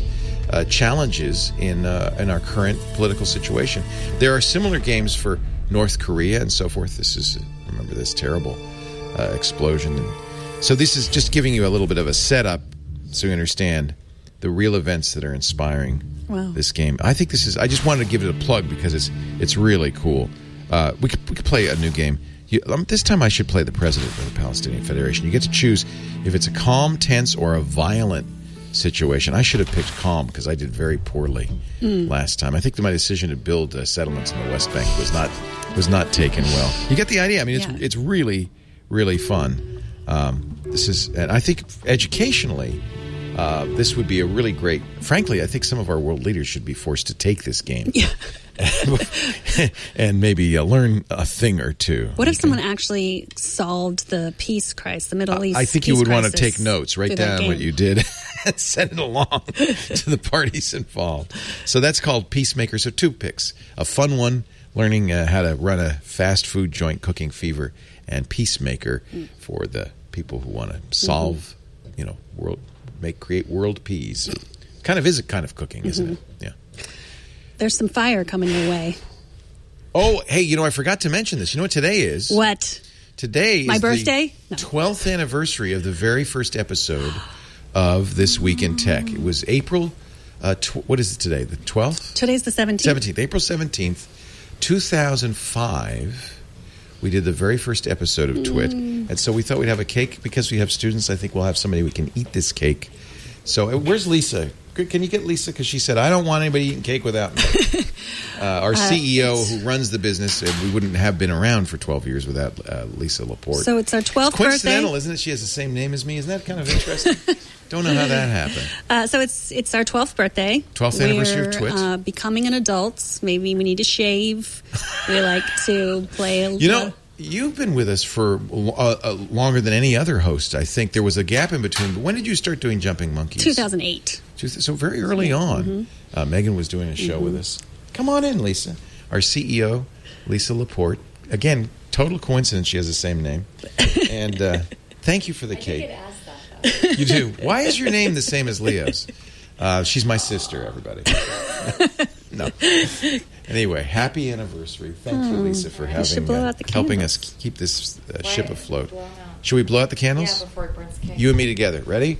challenges in our current political situation. There are similar games for North Korea and so forth. Remember this terrible explosion. And so this is just giving you a little bit of a setup so you understand the real events that are inspiring this game. I think I just wanted to give it a plug because it's really cool. We could play a new game. This time I should play the president of the Palestinian Federation. You get to choose if it's a calm, tense, or a violent situation. I should have picked calm because I did very poorly last time. I think my decision to build settlements in the West Bank was not taken well. You get the idea. I mean, it's really, really fun. And I think educationally, this would be a really great. Frankly, I think some of our world leaders should be forced to take this game. Yeah. And maybe learn a thing or two. What if someone actually solved the peace crisis, the Middle East? I think you would want to take notes, write down what you did, and send it along to the parties involved. So that's called Peacemaker. So 2 picks: a fun one, learning how to run a fast food joint, Cooking Fever, and Peacemaker for the people who want to solve, create world peace. Kind of is a kind of cooking, isn't it? Yeah. There's some fire coming your way. Oh, hey, I forgot to mention this. You know what today is? What? Today is my birthday? The 12th anniversary of the very first episode of This Week in Tech. It was April, what is it today, the 12th? Today's the 17th. 17th, April 17th, 2005. We did the very first episode of Twit. And so we thought we'd have a cake. Because we have students, I think we'll have somebody we can eat this cake. So where's Lisa? Can you get Lisa? Because she said, I don't want anybody eating cake without me. Our CEO who runs the business, and we wouldn't have been around for 12 years without Lisa Laporte. So it's our 12th birthday. Coincidental, isn't it? She has the same name as me. Isn't that kind of interesting? Don't know how that happened. So it's our 12th birthday. 12th anniversary of Twit. Becoming an adult. Maybe we need to shave. We like to play You've been with us for longer than any other host, I think. There was a gap in between. When did you start doing Jumping Monkeys? 2008. So very early on. Megan was doing a show with us. Come on in, Lisa. Our CEO, Lisa Laporte. Again, total coincidence she has the same name. And thank you for the cake. I get asked that, though. You do. Why is your name the same as Leo's? She's my sister, everybody. No. Anyway, happy anniversary. Thank you, Lisa, for helping us keep this ship afloat. Should we blow out the candles? Yeah, before it burns cake. You and me together. Ready?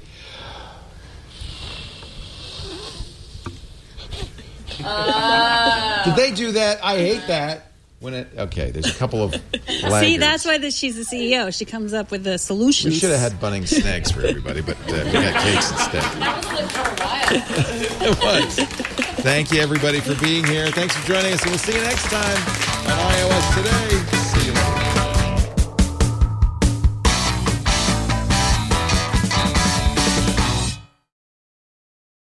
Did they do that? I hate that. Okay, there's a couple of laggards. See, that's why she's the CEO. She comes up with the solutions. We should have had Bunnings snacks for everybody, but we got cakes instead. That was good for a while. It was. Thank you, everybody, for being here. Thanks for joining us, and we'll see you next time on iOS Today.